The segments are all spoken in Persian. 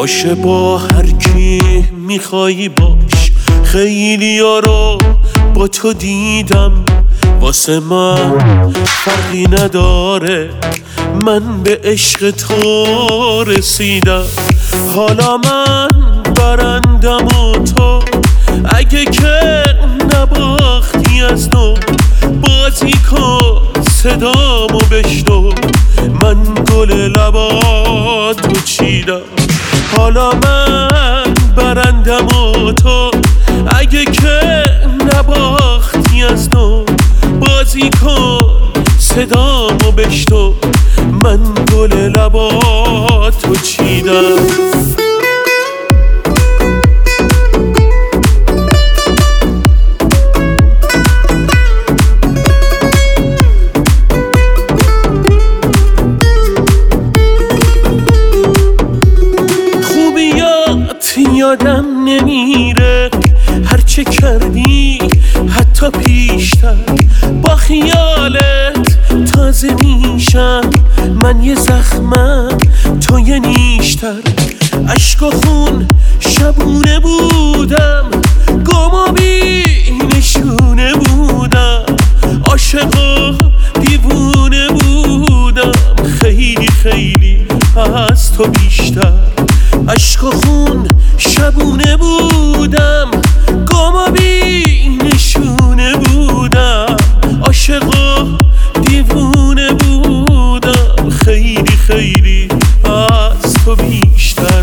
باشه با هر کی میخوایی باش، خیلی ها رو با تو دیدم، واسه من فرقی نداره، من به عشق تو رسیدم. حالا من برندم و تو اگه که نباختی از نو، بازی کن صدامو بشنو، من گل لباتو چیدم. حالا من برندم و تو اگه که نباختی از نو، بازی کن صدامو بشنو، من گل لباتو چیدم. یادم نمیره هرچه کردی، حتی پیشتر با خیالت تازه میشم، من یه زخمم تو یه نیشتر. عشق و خون شبونه بودم، گم و بی نشونه بودم، عاشق و دیوونه بودم، خیلی خیلی از تو بیشتر. عشق و خون شبونه بودم، گم و بی نشونه بودم، عاشق و دیوونه بودم، خیلی خیلی از تو بیشتر.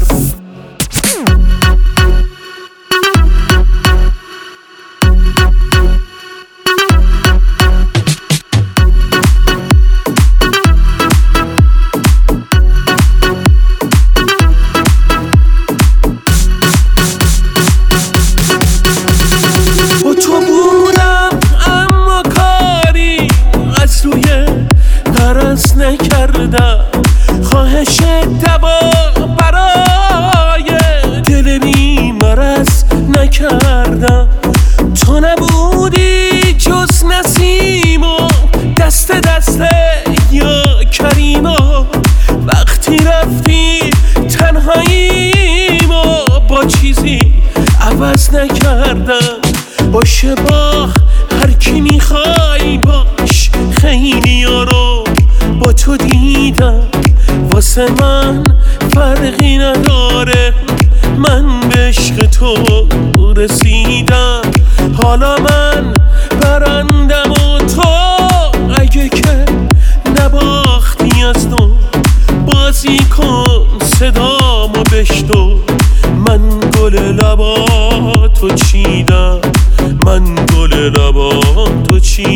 نکردم خواهش دوا برای دل بیمارس نکردم، تو نبودی جز نسیم و دست یا کریما، وقتی رفتی تنهاییم و با چیزی عوض نکردم. باشه با هر کی میخوای باش، خیلی ها رو با تو دیدم، واسه من فرقی نداره، من به عشق تو رسیدم. حالا من برندم و تو اگه که نباختی از نو، بازی کن صدامو بشنو، من گل لباتو چیدم، من گل لباتو چیدم.